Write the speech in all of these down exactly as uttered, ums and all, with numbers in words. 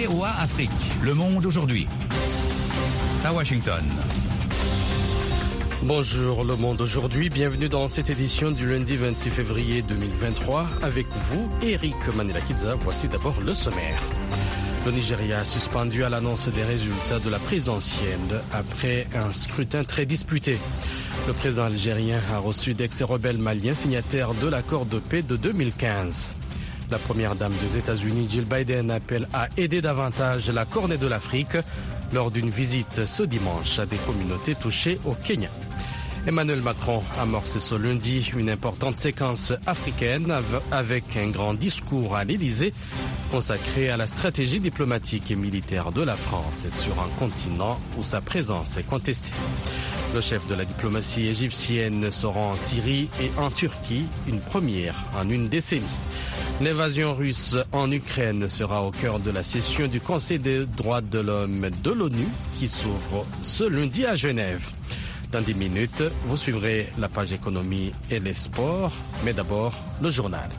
V O A Afrique. Le monde aujourd'hui. À Washington. Bonjour Le Monde aujourd'hui, bienvenue dans cette édition du lundi vingt-six février deux mille vingt-trois. Avec vous, Eric Manilakidza. Voici d'abord le sommaire. Le Nigeria a suspendu à l'annonce des résultats de la présidentielle après un scrutin très disputé. Le président algérien a reçu d'ex-rebelles maliens signataires de l'accord de paix de deux mille quinze. La première dame des États-Unis, Jill Biden, appelle à aider davantage la Corne de l'Afrique lors d'une visite ce dimanche à des communautés touchées au Kenya. Emmanuel Macron amorce ce lundi une importante séquence africaine avec un grand discours à l'Élysée consacré à la stratégie diplomatique et militaire de la France sur un continent où sa présence est contestée. Le chef de la diplomatie égyptienne se rend en Syrie et en Turquie, une première en une décennie. L'invasion russe en Ukraine sera au cœur de la session du Conseil des droits de l'homme de l'ONU qui s'ouvre ce lundi à Genève. Dans dix minutes, vous suivrez la page économie et les sports, mais d'abord le journal.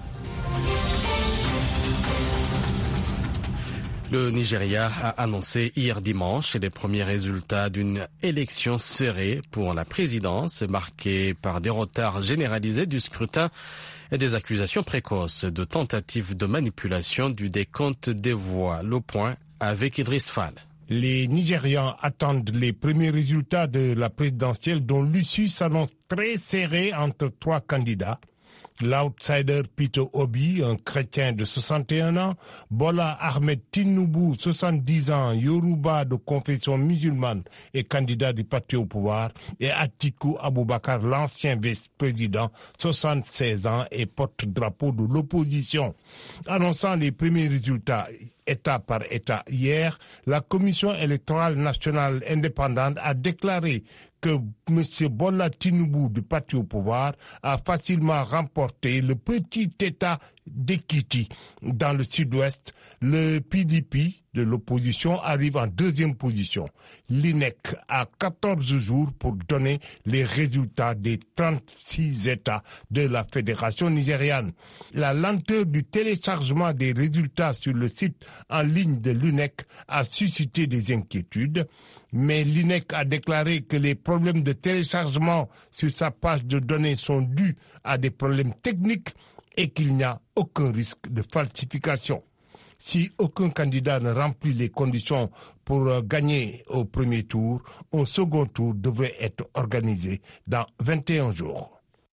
Le Nigeria a annoncé hier dimanche les premiers résultats d'une élection serrée pour la présidence, marquée par des retards généralisés du scrutin et des accusations précoces de tentatives de manipulation du décompte des voix. Le point avec Idriss Fall. Les Nigérians attendent les premiers résultats de la présidentielle dont l'issue s'annonce très serrée entre trois candidats. L'outsider Peter Obi, un chrétien de soixante et un ans, Bola Ahmed Tinubu, soixante-dix ans, Yoruba de confession musulmane et candidat du parti au pouvoir, et Atiku Abubakar, l'ancien vice-président, soixante-seize ans et porte-drapeau de l'opposition. Annonçant les premiers résultats État par État hier, la Commission électorale nationale indépendante a déclaré que M. Bola Tinubu du parti au pouvoir a facilement remporté le petit État d'Ekiti dans le sud-ouest. Le P D P de l'opposition arrive en deuxième position. L'I N E C a quatorze jours pour donner les résultats des trente-six États de la Fédération nigériane. La lenteur du téléchargement des résultats sur le site en ligne de l'I N E C a suscité des inquiétudes, mais l'I N E C a déclaré que les problèmes de téléchargement sur sa page de données sont dus à des problèmes techniques et qu'il n'y a aucun risque de falsification. Si aucun candidat ne remplit les conditions pour gagner au premier tour, un second tour devrait être organisé dans vingt et un jours.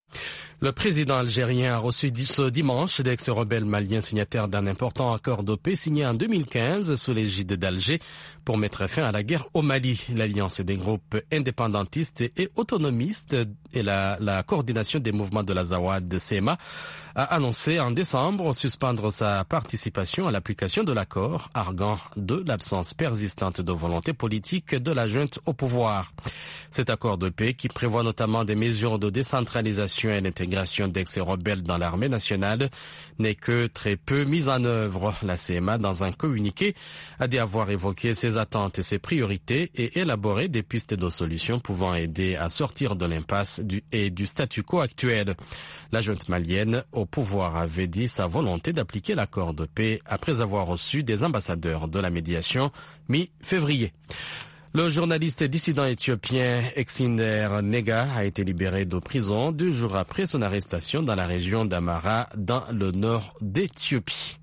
Le président algérien a reçu ce dimanche d'ex-rebelles maliens signataires d'un important accord de paix signé en deux mille quinze sous l'égide d'Alger pour mettre fin à la guerre au Mali. L'alliance des groupes indépendantistes et autonomistes et la, la coordination des mouvements de la Zawad C M A a annoncé en décembre suspendre sa participation à l'application de l'accord, arguant de l'absence persistante de volonté politique de la junte au pouvoir. Cet accord de paix, qui prévoit notamment des mesures de décentralisation et l'intégration d'ex-rebelles dans l'armée nationale, n'est que très peu mis en œuvre. La C M A, dans un communiqué, a dit avoir évoqué ses attentes et ses priorités et élaboré des pistes de solutions pouvant aider à sortir de l'impasse du, et du statu quo actuel. La junte malienne au pouvoir avait dit sa volonté d'appliquer l'accord de paix après avoir reçu des ambassadeurs de la médiation mi-février. Le journaliste dissident éthiopien Eksinder Nega a été libéré de prison deux jours après son arrestation dans la région d'Amara, dans le nord d'Éthiopie.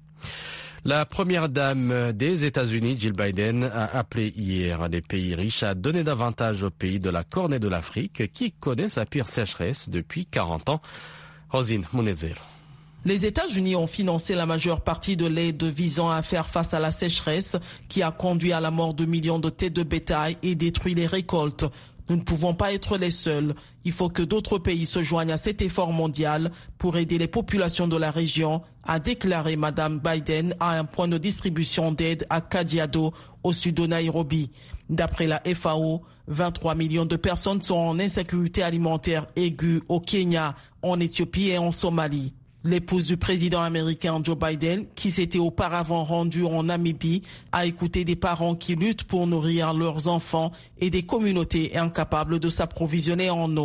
La première dame des États-Unis, Jill Biden, a appelé hier les pays riches à donner davantage aux pays de la Corne de l'Afrique qui connaissent sa pire sécheresse depuis quarante ans. Rosine Mounezero. Les États-Unis ont financé la majeure partie de l'aide visant à faire face à la sécheresse qui a conduit à la mort de millions de têtes de bétail et détruit les récoltes. Nous ne pouvons pas être les seuls. Il faut que d'autres pays se joignent à cet effort mondial pour aider les populations de la région, a déclaré Madame Biden à un point de distribution d'aide à Kajiado, au sud de Nairobi. D'après la F A O, vingt-trois millions de personnes sont en insécurité alimentaire aiguë au Kenya, en Éthiopie et en Somalie. L'épouse du président américain Joe Biden, qui s'était auparavant rendue en Namibie, a écouté des parents qui luttent pour nourrir leurs enfants et des communautés incapables de s'approvisionner en eau.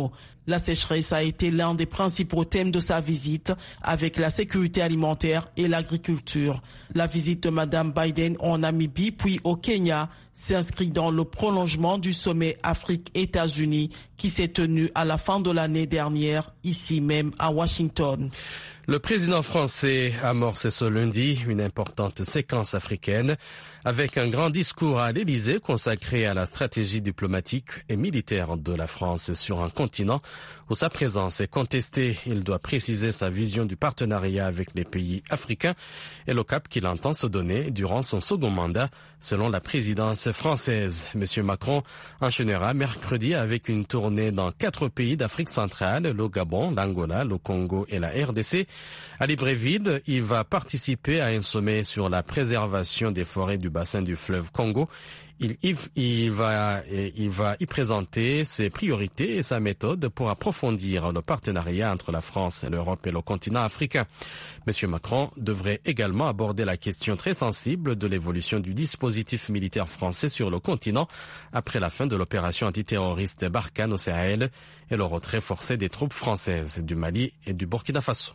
La sécheresse a été l'un des principaux thèmes de sa visite, avec la sécurité alimentaire et l'agriculture. La visite de Madame Biden en Namibie puis au Kenya s'inscrit dans le prolongement du sommet Afrique-États-Unis qui s'est tenu à la fin de l'année dernière, ici même à Washington. Le président français amorce ce lundi une importante séquence africaine avec un grand discours à l'Élysée consacré à la stratégie diplomatique et militaire de la France sur un continent où sa présence est contestée. Il doit préciser sa vision du partenariat avec les pays africains et le cap qu'il entend se donner durant son second mandat selon la présidence française. Monsieur Macron enchaînera mercredi avec une tournée dans quatre pays d'Afrique centrale, le Gabon, l'Angola, le Congo et la R D C. À Libreville, il va participer à un sommet sur la préservation des forêts du bassin du fleuve Congo. Il, il, il, va, il va y présenter ses priorités et sa méthode pour approfondir le partenariat entre la France, l'Europe et le continent africain. Monsieur Macron devrait également aborder la question très sensible de l'évolution du dispositif militaire français sur le continent après la fin de l'opération antiterroriste Barkhane au Sahel et le retrait forcé des troupes françaises du Mali et du Burkina Faso.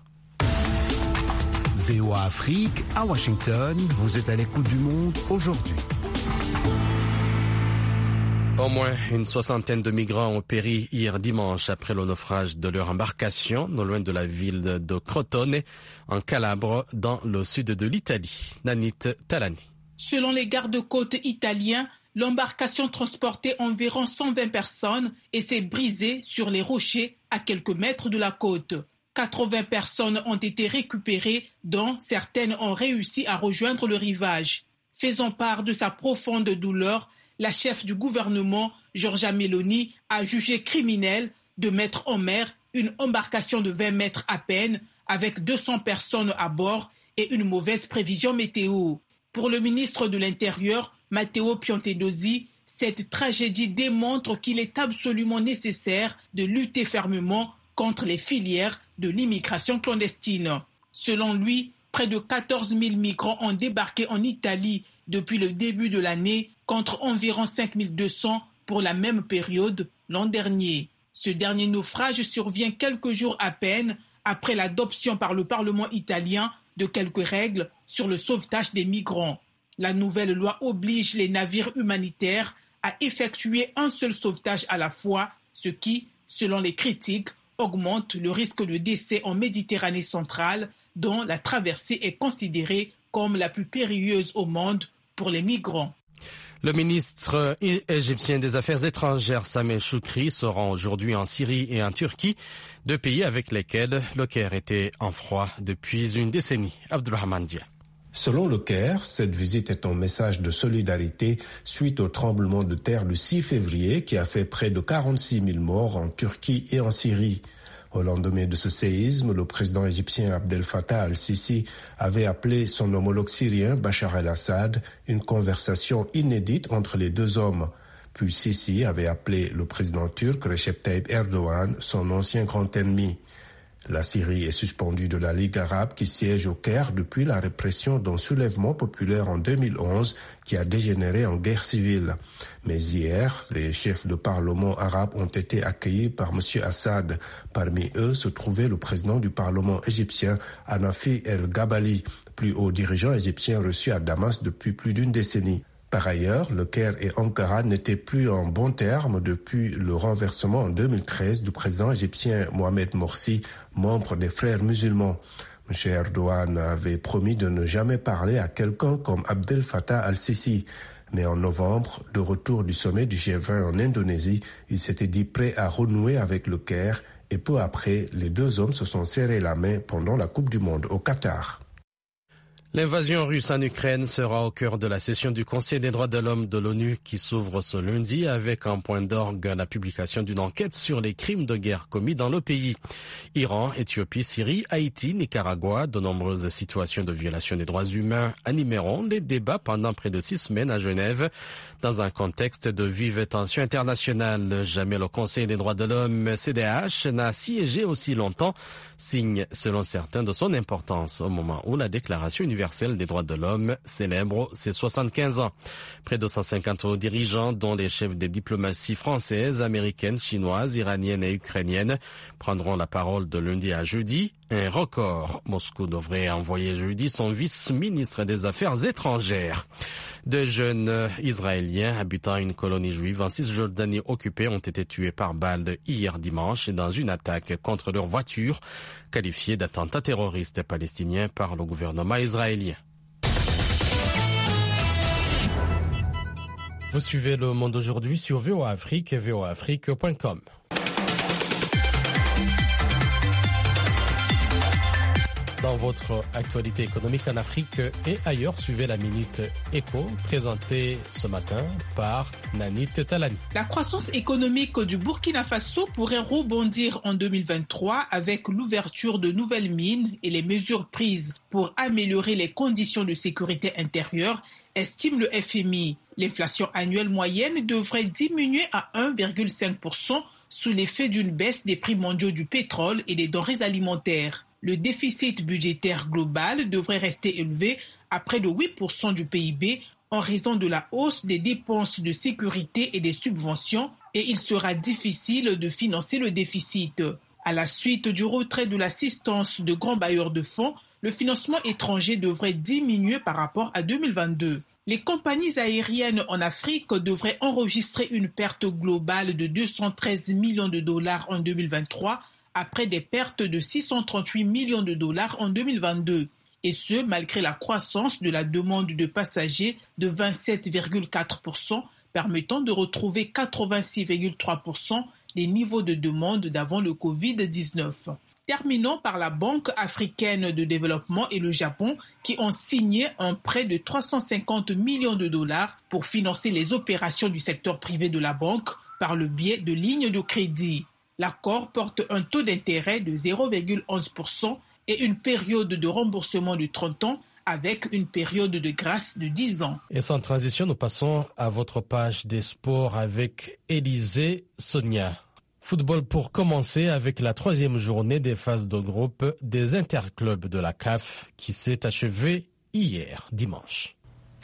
V O A Afrique, à Washington, vous êtes à l'écoute du monde aujourd'hui. Au moins une soixantaine de migrants ont péri hier dimanche après le naufrage de leur embarcation, non loin de la ville de Crotone, en Calabre, dans le sud de l'Italie. Nanit Talani. Selon les gardes-côtes italiens, l'embarcation transportait environ cent vingt personnes et s'est brisée sur les rochers à quelques mètres de la côte. quatre-vingts personnes ont été récupérées, dont certaines ont réussi à rejoindre le rivage. Faisant part de sa profonde douleur, la chef du gouvernement, Giorgia Meloni, a jugé criminel de mettre en mer une embarcation de vingt mètres à peine avec deux cents personnes à bord et une mauvaise prévision météo. Pour le ministre de l'Intérieur, Matteo Piantedosi, cette tragédie démontre qu'il est absolument nécessaire de lutter fermement contre les filières de l'immigration clandestine. Selon lui, près de quatorze mille migrants ont débarqué en Italie depuis le début de l'année, contre environ cinq mille deux cents pour la même période l'an dernier. Ce dernier naufrage survient quelques jours à peine après l'adoption par le Parlement italien de quelques règles sur le sauvetage des migrants. La nouvelle loi oblige les navires humanitaires à effectuer un seul sauvetage à la fois, ce qui, selon les critiques, augmente le risque de décès en Méditerranée centrale, dont la traversée est considérée comme la plus périlleuse au monde pour les migrants. Le ministre égyptien des Affaires étrangères Sameh Choukri se rend aujourd'hui en Syrie et en Turquie, deux pays avec lesquels le Caire était en froid depuis une décennie. Abdulrahman Dia. Selon le Caire, cette visite est un message de solidarité suite au tremblement de terre du six février qui a fait près de quarante-six mille morts en Turquie et en Syrie. Au lendemain de ce séisme, le président égyptien Abdel Fattah al-Sisi avait appelé son homologue syrien Bachar el-Assad, une conversation inédite entre les deux hommes. Puis Sisi avait appelé le président turc Recep Tayyip Erdogan, son ancien grand ennemi. La Syrie est suspendue de la Ligue arabe qui siège au Caire depuis la répression d'un soulèvement populaire en deux mille onze qui a dégénéré en guerre civile. Mais hier, les chefs de parlement arabes ont été accueillis par M. Assad. Parmi eux se trouvait le président du parlement égyptien, Hanafi El-Gabali, plus haut dirigeant égyptien reçu à Damas depuis plus d'une décennie. Par ailleurs, le Caire et Ankara n'étaient plus en bons termes depuis le renversement en deux mille treize du président égyptien Mohamed Morsi, membre des Frères musulmans. M. Erdogan avait promis de ne jamais parler à quelqu'un comme Abdel Fattah al-Sisi. Mais en novembre, de retour du sommet du G vingt en Indonésie, il s'était dit prêt à renouer avec le Caire et peu après, les deux hommes se sont serrés la main pendant la Coupe du Monde au Qatar. L'invasion russe en Ukraine sera au cœur de la session du Conseil des droits de l'homme de l'ONU qui s'ouvre ce lundi avec en point d'orgue la publication d'une enquête sur les crimes de guerre commis dans le pays. Iran, Éthiopie, Syrie, Haïti, Nicaragua, de nombreuses situations de violation des droits humains animeront les débats pendant près de six semaines à Genève. Dans un contexte de vive tension internationale, jamais le Conseil des droits de l'homme, C D H, n'a siégé aussi longtemps, signe selon certains de son importance au moment où la Déclaration universelle universelle des droits de l'homme célèbre ses soixante-quinze ans. Près de cent cinquante dirigeants, dont les chefs des diplomaties françaises, américaines, chinoises, iraniennes et ukrainiennes, prendront la parole de lundi à jeudi. Un record. Moscou devrait envoyer jeudi son vice-ministre des Affaires étrangères. Deux jeunes Israéliens habitant une colonie juive en Cisjordanie occupée ont été tués par balle hier dimanche dans une attaque contre leur voiture, qualifiée d'attentat terroriste palestinien par le gouvernement israélien. Vous suivez Le Monde aujourd'hui sur V O A Afrique et V O A Afrique point com. Dans votre actualité économique en Afrique et ailleurs, suivez la Minute Éco, présentée ce matin par Nanit Talani. La croissance économique du Burkina Faso pourrait rebondir en deux mille vingt-trois avec l'ouverture de nouvelles mines et les mesures prises pour améliorer les conditions de sécurité intérieure, estime le F M I. L'inflation annuelle moyenne devrait diminuer à un virgule cinq pour cent sous l'effet d'une baisse des prix mondiaux du pétrole et des denrées alimentaires. Le déficit budgétaire global devrait rester élevé à près de huit pour cent du P I B en raison de la hausse des dépenses de sécurité et des subventions, et il sera difficile de financer le déficit. À la suite du retrait de l'assistance de grands bailleurs de fonds, le financement étranger devrait diminuer par rapport à deux mille vingt-deux. Les compagnies aériennes en Afrique devraient enregistrer une perte globale de deux cent treize millions de dollars en deux mille vingt-trois, après des pertes de six cent trente-huit millions de dollars en deux mille vingt-deux. Et ce, malgré la croissance de la demande de passagers de vingt-sept virgule quatre pour cent, permettant de retrouver quatre-vingt-six virgule trois pour cent des niveaux de demande d'avant le covid dix-neuf. Terminons par la Banque africaine de développement et le Japon qui ont signé un prêt de trois cent cinquante millions de dollars pour financer les opérations du secteur privé de la banque par le biais de lignes de crédit. L'accord porte un taux d'intérêt de zéro virgule onze pour cent et une période de remboursement de trente ans avec une période de grâce de dix ans. Et sans transition, nous passons à votre page des sports avec Élisée Sonia. Football pour commencer avec la troisième journée des phases de groupe des interclubs de la C A F qui s'est achevée hier dimanche.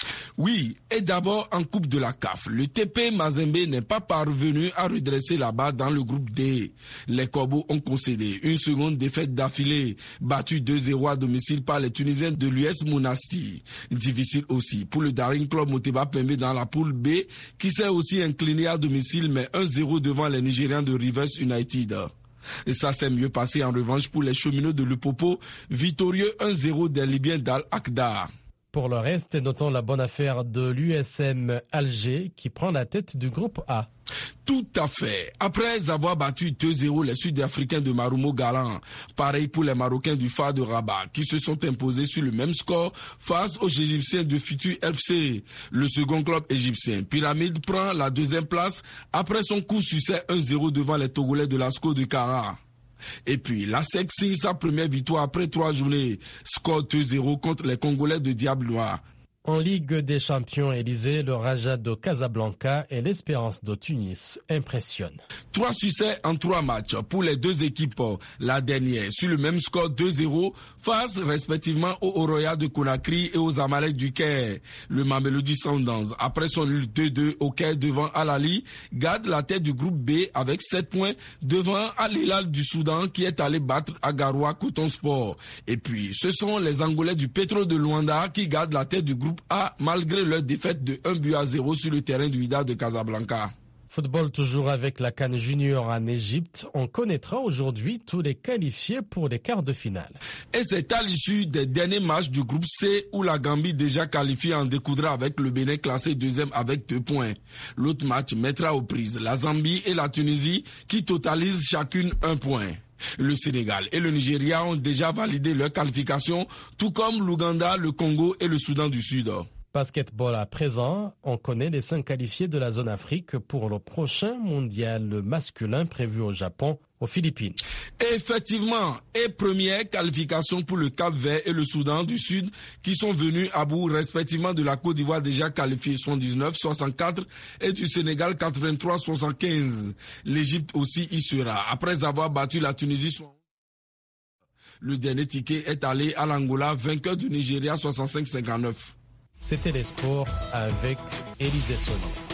Oui, et d'abord en Coupe de la C A F, le T P Mazembe n'est pas parvenu à redresser la barre dans le groupe D. Les Corbeaux ont concédé une seconde défaite d'affilée, battue deux zéro à domicile par les Tunisiens de l'U S Monastir. Difficile aussi pour le Daring Club Moteba Pembe dans la poule B, qui s'est aussi incliné à domicile mais un zéro devant les Nigérians de Rivers United. Et ça s'est mieux passé en revanche pour les cheminots de Lupopo, victorieux un zéro des Libyens d'Al-Akdar. Pour le reste, notons la bonne affaire de l'U S M Alger qui prend la tête du groupe A. Tout à fait. Après avoir battu deux zéro les Sud-Africains de Marumo Galan, pareil pour les Marocains du Phare de Rabat qui se sont imposés sur le même score face aux Égyptiens de Futur F C. Le second club égyptien, Pyramide, prend la deuxième place après son coup succès un zéro devant les Togolais de l'Asco de Kara. Et puis, la S E C signe sa première victoire après trois journées. Score deux zéro contre les Congolais de Diable Noir. En Ligue des Champions, Élysée, le Raja de Casablanca et l'Espérance de Tunis impressionnent. Trois succès en trois matchs pour les deux équipes. La dernière, sur le même score deux zéro, face respectivement aux Oroya de Conakry et aux Amalek du Caire. Le Mamelodi Sundowns, après son nul deux deux au Caire devant Al-Ali, garde la tête du groupe B avec sept points devant Al-Hilal du Soudan qui est allé battre Agaroua Coton Sport. Et puis, ce sont les Angolais du Petro de Luanda qui gardent la tête du groupe A malgré leur défaite de un but à zéro sur le terrain du Wydad de Casablanca. Football toujours avec la CAN Junior en Égypte. On connaîtra aujourd'hui tous les qualifiés pour les quarts de finale. Et c'est à l'issue des derniers matchs du groupe C où la Gambie déjà qualifiée en découdra avec le Bénin classé deuxième avec deux points. L'autre match mettra aux prises la Zambie et la Tunisie qui totalisent chacune un point. Le Sénégal et le Nigeria ont déjà validé leur qualification, tout comme l'Ouganda, le Congo et le Soudan du Sud. Basketball à présent, on connaît les cinq qualifiés de la zone Afrique pour le prochain mondial masculin prévu au Japon, aux Philippines. Effectivement, et première qualification pour le Cap-Vert et le Soudan du Sud qui sont venus à bout respectivement de la Côte d'Ivoire déjà qualifiée soixante-dix-neuf soixante-quatre et du Sénégal quatre-vingt-trois soixante-quinze. L'Égypte aussi y sera après avoir battu la Tunisie. Le dernier ticket est allé à l'Angola, vainqueur du Nigeria soixante-cinq à cinquante-neuf. C'était les sports avec Élisée Sonnet.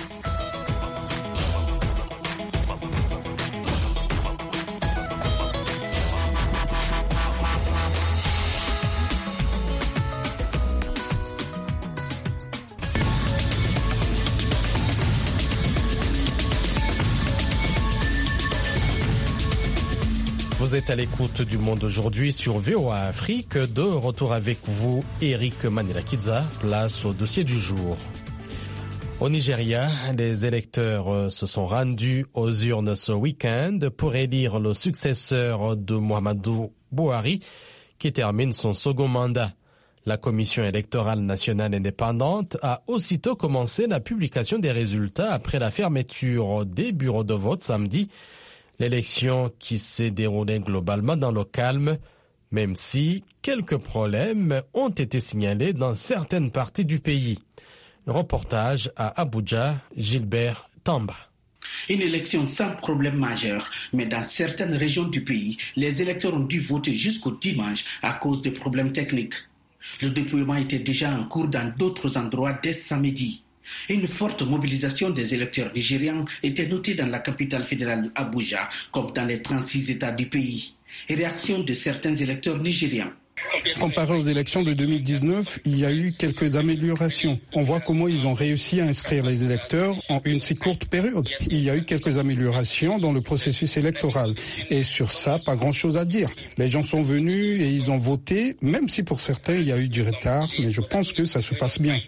Vous êtes à l'écoute du Monde aujourd'hui sur V O A Afrique. De retour avec vous, Eric Manirakiza. Place au dossier du jour. Au Nigeria, les électeurs se sont rendus aux urnes ce week-end pour élire le successeur de Muhammadu Buhari, qui termine son second mandat. La Commission électorale nationale indépendante a aussitôt commencé la publication des résultats après la fermeture des bureaux de vote samedi. L'élection qui s'est déroulée globalement dans le calme, même si quelques problèmes ont été signalés dans certaines parties du pays. Reportage à Abuja, Gilbert Tamba. Une élection sans problème majeur, mais dans certaines régions du pays, les électeurs ont dû voter jusqu'au dimanche à cause de problèmes techniques. Le déploiement était déjà en cours dans d'autres endroits dès samedi. Une forte mobilisation des électeurs nigérians était notée dans la capitale fédérale Abuja, comme dans les trente-six États du pays. Et réaction de certains électeurs nigérians. Comparé aux élections de deux mille dix-neuf, il y a eu quelques améliorations. On voit comment ils ont réussi à inscrire les électeurs en une si courte période. Il y a eu quelques améliorations dans le processus électoral. Et sur ça, pas grand-chose à dire. Les gens sont venus et ils ont voté, même si pour certains, il y a eu du retard. Mais je pense que ça se passe bien.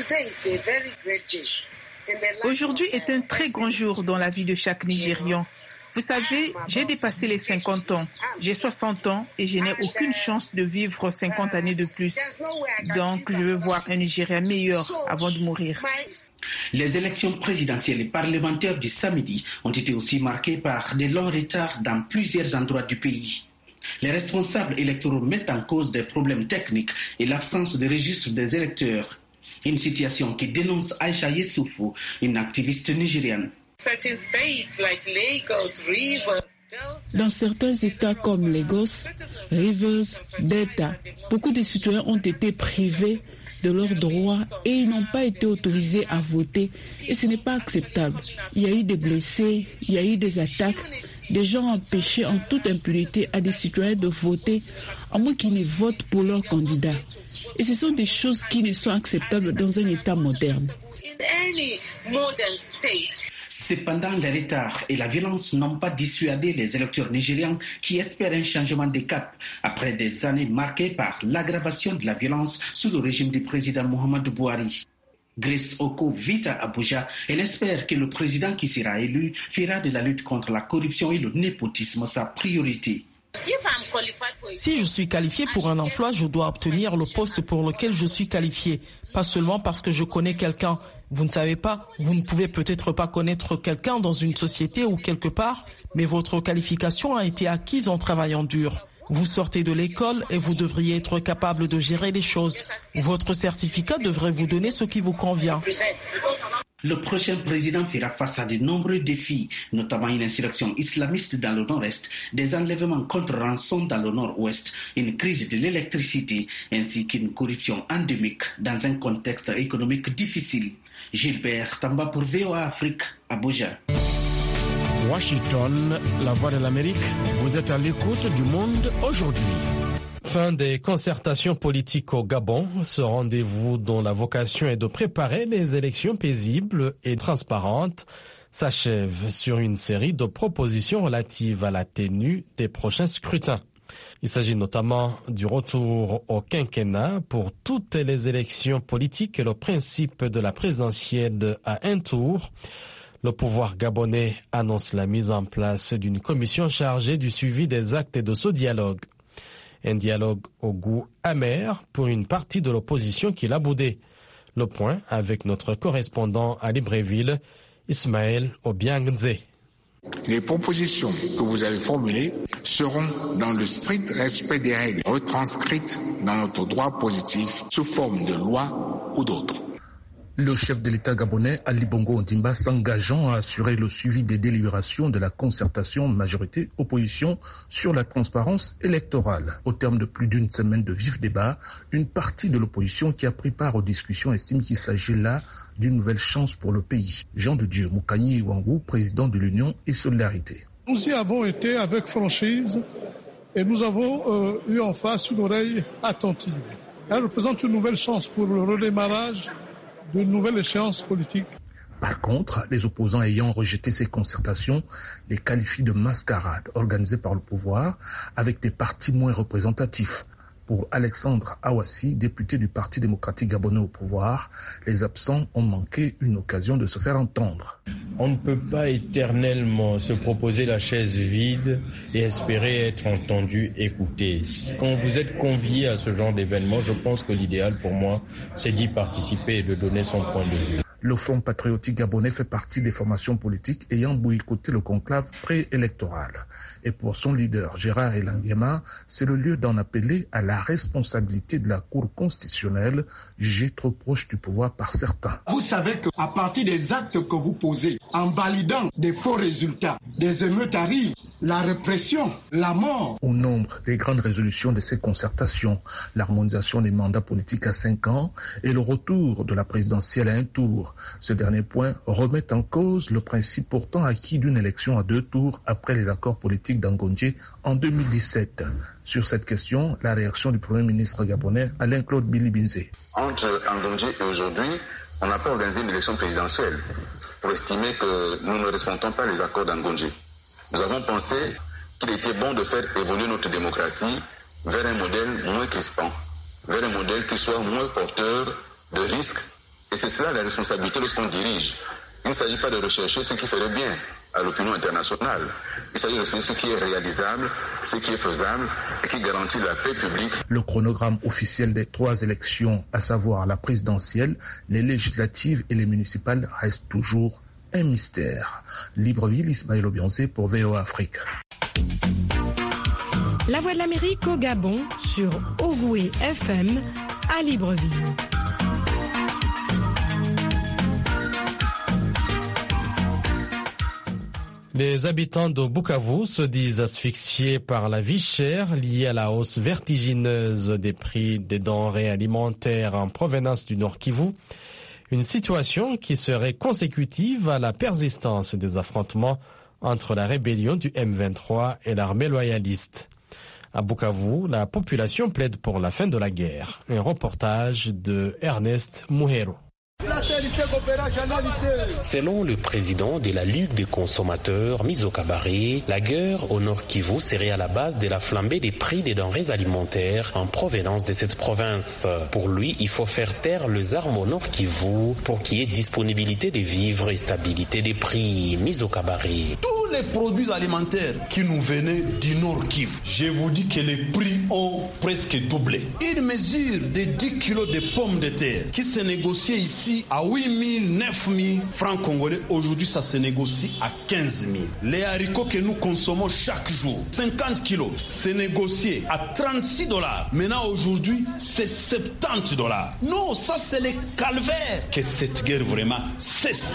Aujourd'hui est un très grand jour dans la vie de chaque Nigérian. Vous savez, j'ai dépassé les cinquante ans. J'ai soixante ans et je n'ai aucune chance de vivre cinquante années de plus. Donc, je veux voir un Nigeria meilleur avant de mourir. Les élections présidentielles et parlementaires du samedi ont été aussi marquées par des longs retards dans plusieurs endroits du pays. Les responsables électoraux mettent en cause des problèmes techniques et l'absence de registre des électeurs. Une situation qui dénonce Aïcha Yessoufou, une activiste nigériane. Dans certains États comme Lagos, Rivers, Delta, beaucoup de citoyens ont été privés de leurs droits et ils n'ont pas été autorisés à voter. Et ce n'est pas acceptable. Il y a eu des blessés, il y a eu des attaques. Des gens ont empêché en toute impunité à des citoyens de voter, à moins qu'ils ne votent pour leur candidat. Et ce sont des choses qui ne sont acceptables dans un État moderne. Cependant, les retards et la violence n'ont pas dissuadé les électeurs nigérians qui espèrent un changement de cap après des années marquées par l'aggravation de la violence sous le régime du président Muhammadu Buhari. Grace Oko vit à Abuja. Elle espère que le président qui sera élu fera de la lutte contre la corruption et le népotisme sa priorité. Si je suis qualifié pour un emploi, je dois obtenir le poste pour lequel je suis qualifié, pas seulement parce que je connais quelqu'un. Vous ne savez pas, vous ne pouvez peut-être pas connaître quelqu'un dans une société ou quelque part, mais votre qualification a été acquise en travaillant dur. Vous sortez de l'école et vous devriez être capable de gérer les choses. Votre certificat devrait vous donner ce qui vous convient. Le prochain président fera face à de nombreux défis, notamment une insurrection islamiste dans le nord-est, des enlèvements contre rançon dans le nord-ouest, une crise de l'électricité, ainsi qu'une corruption endémique dans un contexte économique difficile. Gilbert Tamba pour V O A Afrique, Abuja. Washington, la voix de l'Amérique, vous êtes à l'écoute du Monde aujourd'hui. Fin des concertations politiques au Gabon, ce rendez-vous dont la vocation est de préparer les élections paisibles et transparentes s'achève sur une série de propositions relatives à la tenue des prochains scrutins. Il s'agit notamment du retour au quinquennat pour toutes les élections politiques et le principe de la présidentielle à un tour. Le pouvoir gabonais annonce la mise en place d'une commission chargée du suivi des actes de ce dialogue. Un dialogue au goût amer pour une partie de l'opposition qui l'a boudé. Le point avec notre correspondant à Libreville, Ismaël Obiangze. Les propositions que vous avez formulées seront dans le strict respect des règles retranscrites dans notre droit positif sous forme de loi ou d'autres. Le chef de l'État gabonais, Ali Bongo Ondimba, s'engageant à assurer le suivi des délibérations de la concertation majorité-opposition sur la transparence électorale. Au terme de plus d'une semaine de vifs débats, une partie de l'opposition qui a pris part aux discussions estime qu'il s'agit là d'une nouvelle chance pour le pays. Jean de Dieu Moukanyi Iwangu, président de l'Union et Solidarité. Nous y avons été avec franchise et nous avons euh, eu en face une oreille attentive. Elle représente une nouvelle chance pour le redémarrage d'une nouvelle échéance politique. Par contre, les opposants ayant rejeté ces concertations les qualifient de mascarade organisée par le pouvoir avec des partis moins représentatifs. Pour Alexandre Awassi, député du Parti démocratique gabonais au pouvoir, les absents ont manqué une occasion de se faire entendre. On ne peut pas éternellement se proposer la chaise vide et espérer être entendu, écouté. Quand vous êtes convié à ce genre d'événement, je pense que l'idéal pour moi, c'est d'y participer et de donner son point de vue. Le Front patriotique gabonais fait partie des formations politiques ayant boycotté le conclave préélectoral. Et pour son leader, Gérard Elangema, c'est le lieu d'en appeler à la responsabilité de la Cour constitutionnelle, jugée trop proche du pouvoir par certains. Vous savez qu'à partir des actes que vous posez, en validant des faux résultats, des émeutes arrivent, la répression, la mort. Au nombre des grandes résolutions de ces concertations, l'harmonisation des mandats politiques à cinq ans et le retour de la présidentielle à un tour. Ce dernier point remet en cause le principe pourtant acquis d'une élection à deux tours après les accords politiques d'Angondje en deux mille dix-sept. Sur cette question, la réaction du Premier ministre gabonais Alain-Claude Billy-Binzé. Entre Angondje et aujourd'hui, on n'a pas organisé une élection présidentielle pour estimer que nous ne respectons pas les accords d'Angondje. Nous avons pensé qu'il était bon de faire évoluer notre démocratie vers un modèle moins crispant, vers un modèle qui soit moins porteur de risques. Et c'est cela la responsabilité lorsqu'on dirige. Il ne s'agit pas de rechercher ce qui ferait bien à l'opinion internationale. Il s'agit de rechercher ce qui est réalisable, ce qui est faisable et qui garantit la paix publique. Le chronogramme officiel des trois élections, à savoir la présidentielle, les législatives et les municipales, reste toujours un mystère. Libreville, Ismaël Obianzé pour V O A Afrique. La Voix de l'Amérique au Gabon sur Ogoué F M à Libreville. Les habitants de Bukavu se disent asphyxiés par la vie chère liée à la hausse vertigineuse des prix des denrées alimentaires en provenance du Nord Kivu. Une situation qui serait consécutive à la persistance des affrontements entre la rébellion du M vingt-trois et l'armée loyaliste. À Bukavu, la population plaide pour la fin de la guerre. Un reportage de Ernest Muhero. Selon le président de la Ligue des consommateurs, Mizo Kabare, la guerre au Nord Kivu serait à la base de la flambée des prix des denrées alimentaires en provenance de cette province. Pour lui, il faut faire taire les armes au Nord Kivu pour qu'il y ait disponibilité des vivres et stabilité des prix. Mizo Kabare. Tous les produits alimentaires qui nous venaient du Nord Kivu, je vous dis que les prix ont presque doublé. Une mesure de dix kilos de pommes de terre qui se négociait ici à huit mille, neuf mille francs congolais, aujourd'hui ça se négocie à quinze mille. Les haricots que nous consommons chaque jour, cinquante kilos, se négociait à trente-six dollars. Maintenant aujourd'hui, c'est soixante-dix dollars. Non, ça c'est le calvaire que cette guerre vraiment cesse.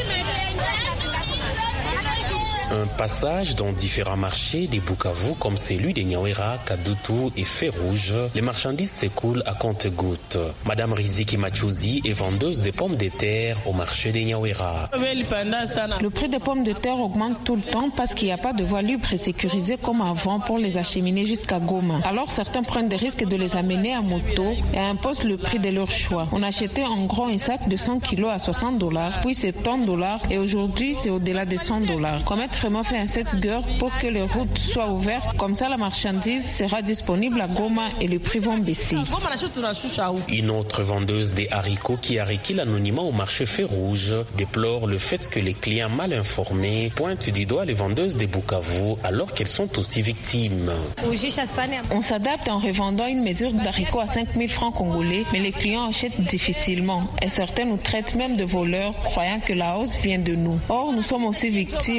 Un passage dans différents marchés des Bukavu comme celui de Nyawera, Kadutu et Férouge. Les marchandises s'écoulent à compte-gouttes. Madame Riziki Machuzi est vendeuse de pommes de terre au marché de Nyawera. Le prix des pommes de terre augmente tout le temps parce qu'il n'y a pas de voie libre et sécurisée comme avant pour les acheminer jusqu'à Goma. Alors certains prennent des risques de les amener à moto et imposent le prix de leur choix. On achetait en gros un sac de cent kilos à soixante dollars, puis soixante dollars et aujourd'hui c'est au-delà de cent dollars. Comment vraiment fait un cette guerre pour que les routes soient ouvertes, comme ça la marchandise sera disponible à Goma et les prix vont baisser. Une autre vendeuse des haricots qui a requis l'anonymat au marché Férouge déplore le fait que les clients mal informés pointent du doigt les vendeuses des Bukavu alors qu'elles sont aussi victimes. On s'adapte en revendant une mesure d'haricots à cinq mille francs congolais, mais les clients achètent difficilement et certains nous traitent même de voleurs croyant que la hausse vient de nous. Or nous sommes aussi victimes et on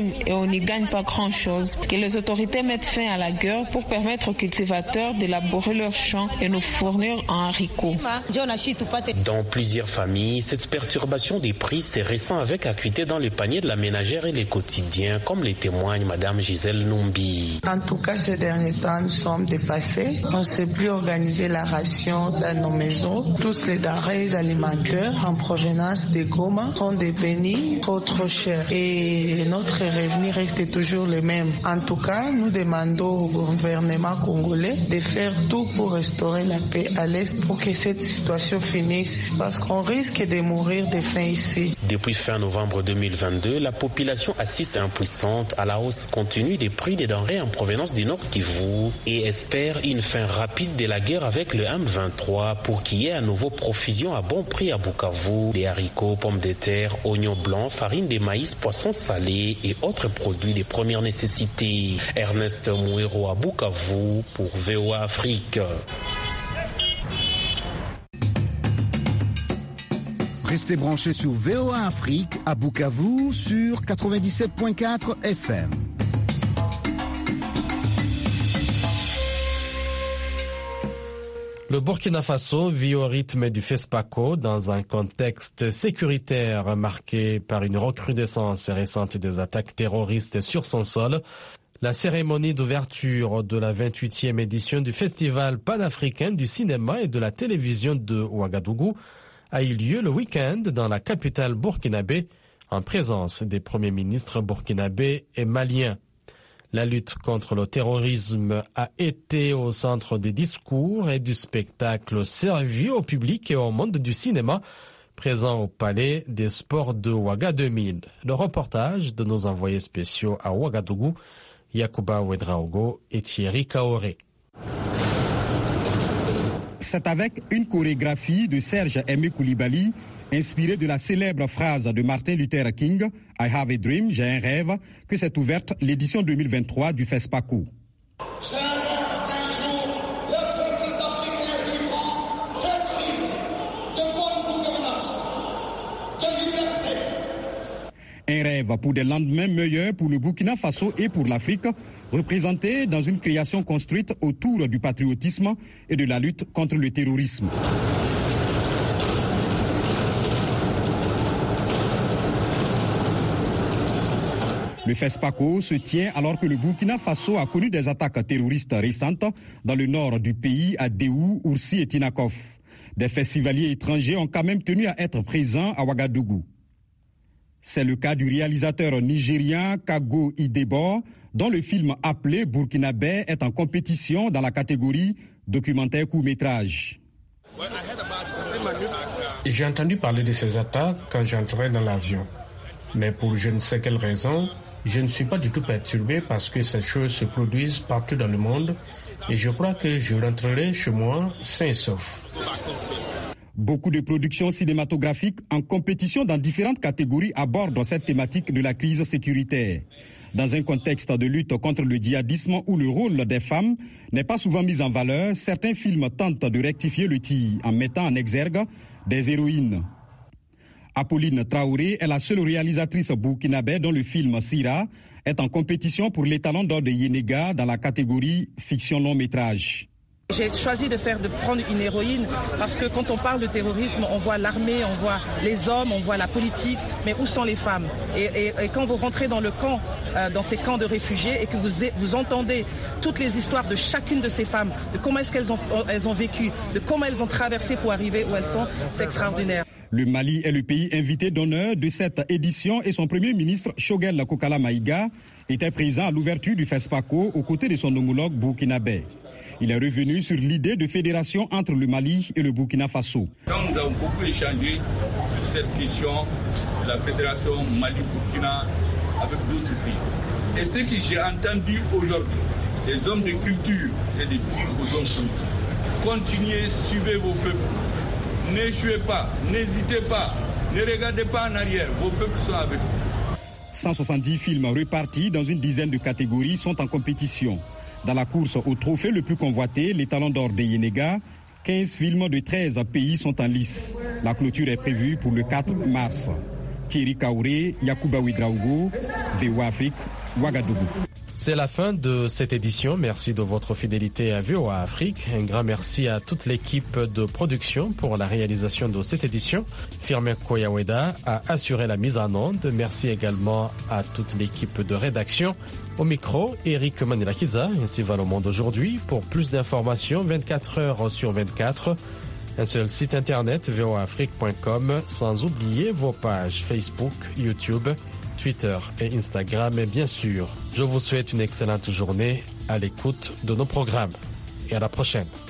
n'y gagne pas grand-chose. Que les autorités mettent fin à la guerre pour permettre aux cultivateurs d'élaborer leurs champs et nous fournir en haricots. Dans plusieurs familles, cette perturbation des prix s'est ressent avec acuité dans les paniers de la ménagère et les quotidiens, comme les témoigne Madame Gisèle Numbi. En tout cas, ces derniers temps, nous sommes dépassés. On ne sait plus organiser la ration dans nos maisons. Tous les denrées alimentaires en provenance de Goma sont devenus trop trop chers et notre revenu reste toujours le même. En tout cas, nous demandons au gouvernement congolais de faire tout pour restaurer la paix à l'Est pour que cette situation finisse parce qu'on risque de mourir de faim ici. Depuis fin novembre deux mille vingt-deux, la population assiste impuissante à la hausse continue des prix des denrées en provenance du Nord Kivu et espère une fin rapide de la guerre avec le M vingt-trois pour qu'il y ait à nouveau profusion à bon prix à Bukavu des haricots, pommes de terre, oignons blancs, farine de maïs, poissons salés et autres produits de première nécessité. Ernest Mouero à Bukavu pour V O A Afrique. Restez branchés sur V O A Afrique à Bukavu sur quatre-vingt-dix-sept virgule quatre F M. Le Burkina Faso vit au rythme du FESPACO dans un contexte sécuritaire marqué par une recrudescence récente des attaques terroristes sur son sol. La cérémonie d'ouverture de la vingt-huitième édition du Festival panafricain du cinéma et de la télévision de Ouagadougou a eu lieu le week-end dans la capitale burkinabé en présence des premiers ministres burkinabés et maliens. La lutte contre le terrorisme a été au centre des discours et du spectacle servi au public et au monde du cinéma présent au Palais des Sports de Ouaga deux mille. Le reportage de nos envoyés spéciaux à Ouagadougou, Yacouba Ouedraogo et Thierry Kaoré. C'est avec une chorégraphie de Serge Aimé Koulibaly, inspirée de la célèbre phrase de Martin Luther King, « I have a dream, j'ai un rêve », que s'est ouverte l'édition deux mille vingt-trois du FESPACO. Un rêve pour des lendemains meilleurs pour le Burkina Faso et pour l'Afrique, représenté dans une création construite autour du patriotisme et de la lutte contre le terrorisme. Le FESPACO se tient alors que le Burkina Faso a connu des attaques terroristes récentes dans le nord du pays, à Déou, Oursi et Tinakov. Des festivaliers étrangers ont quand même tenu à être présents à Ouagadougou. C'est le cas du réalisateur nigérien Kago Idebo, dont le film appelé Burkinabé est en compétition dans la catégorie documentaire court-métrage. J'ai entendu parler de ces attaques quand j'entrais dans l'avion. Mais pour je ne sais quelle raison, je ne suis pas du tout perturbé parce que ces choses se produisent partout dans le monde et je crois que je rentrerai chez moi sain et sauf. Beaucoup de productions cinématographiques en compétition dans différentes catégories abordent cette thématique de la crise sécuritaire. Dans un contexte de lutte contre le djihadisme où le rôle des femmes n'est pas souvent mis en valeur, certains films tentent de rectifier le tir en mettant en exergue des héroïnes. Apolline Traoré est la seule réalisatrice burkinabé dont le film Sira est en compétition pour l'étalon d'or de Yenega dans la catégorie fiction long métrage. J'ai choisi de faire de prendre une héroïne parce que quand on parle de terrorisme, on voit l'armée, on voit les hommes, on voit la politique, mais où sont les femmes ? Et, et, et quand vous rentrez dans le camp, euh, dans ces camps de réfugiés, et que vous, vous entendez toutes les histoires de chacune de ces femmes, de comment est-ce qu'elles ont, elles ont vécu, de comment elles ont traversé pour arriver où elles sont, c'est extraordinaire. Le Mali est le pays invité d'honneur de cette édition et son premier ministre, Choguel Kokala Maïga, était présent à l'ouverture du FESPACO aux côtés de son homologue burkinabé. Il est revenu sur l'idée de fédération entre le Mali et le Burkina Faso. Quand nous avons beaucoup échangé sur cette question de la fédération Mali-Burkina avec d'autres pays. Et ce que j'ai entendu aujourd'hui, les hommes de culture, c'est des petits aux hommes politiques. Continuez, suivez vos peuples. N'échouez pas, n'hésitez pas, ne regardez pas en arrière, vos peuples sont avec vous. cent soixante-dix films repartis dans une dizaine de catégories sont en compétition. Dans la course au trophée le plus convoité, les Talons d'or de Yenega, quinze films de treize pays sont en lice. La clôture est prévue pour le quatre mars. Thierry Kaoré, Yacouba Ouedraogo, V O A Afrique, Ouagadougou. C'est la fin de cette édition. Merci de votre fidélité à V O A Afrique. Un grand merci à toute l'équipe de production pour la réalisation de cette édition. Firmin Koyaweda a assuré la mise en onde. Merci également à toute l'équipe de rédaction. Au micro, Eric Manilakiza, ainsi va le monde aujourd'hui. Pour plus d'informations, vingt-quatre heures sur vingt-quatre, un seul site internet, v o a afrique point com, sans oublier vos pages Facebook, YouTube, Twitter et Instagram. Et bien sûr, je vous souhaite une excellente journée à l'écoute de nos programmes. Et à la prochaine.